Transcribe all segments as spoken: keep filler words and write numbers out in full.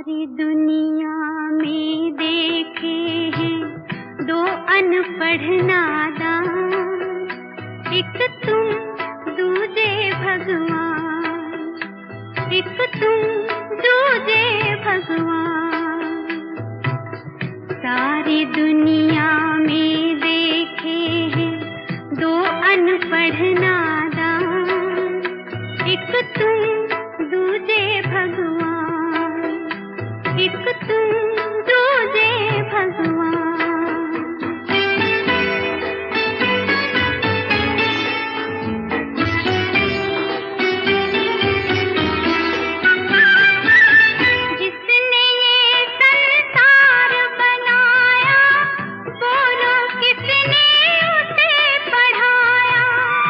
सारी दुनिया में देखे हैं दो अनपढ़ नादान, एक तुम दूजे भगवान, एक तुम दूजे भगवान। सारी दुनिया में देखे हैं दो अनपढ़ नादान, एक तुम दूजे भगवान, एक तुम दूजे भगवान। जिसने ये संसार बनाया, बोलो किसने उसे पढ़ाया।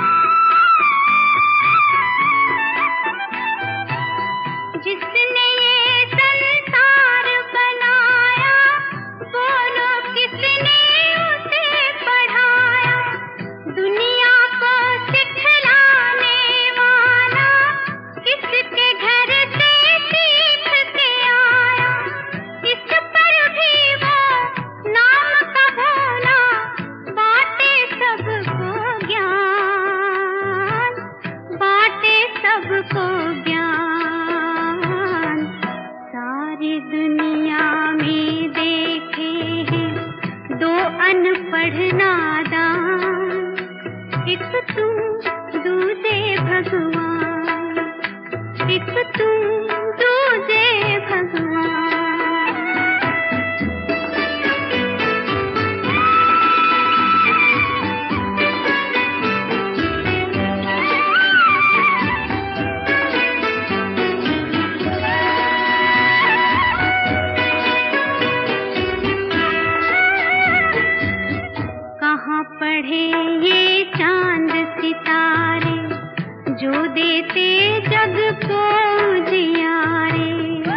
जिसने ये संसार बनाया, बोलो किसने उसे पढ़ाया। दुनिया को सिखलाने वाला किसके घर से सीख के आया। इस पर भी वो नाम का भोला, बाटे सबको ज्ञान, बाटे सबको ज्ञान। सारी दुनिया में देखे हैं दो अनपढ़ नादान, एक तुम दूजे भगवान, एक तुम दूजे भगवान। कहाँ पढ़े ये चांद सितारे, जो देते जग को उजियारे।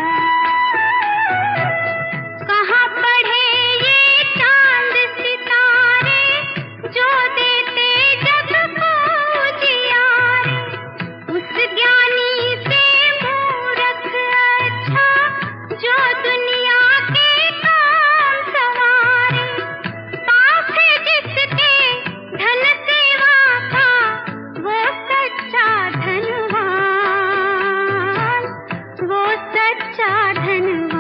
कहाँ पढ़े ये चांद सितारे, जो देते जग को उजियारे। उस ज्ञानी से मूर्ख अच्छा, जो दुनिया के काम सवारे। पास है जिसके धन सेवा का, वो सच्चा धनवान, वो सच्चा धनवान।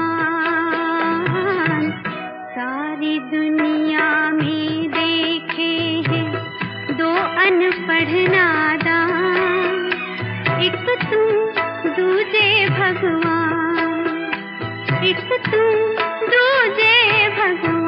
सारी दुनिया में देखे हैं दो अनपढ़ नादान, एक तुम दूजे भगवान, एक तुम दूजे भगवान।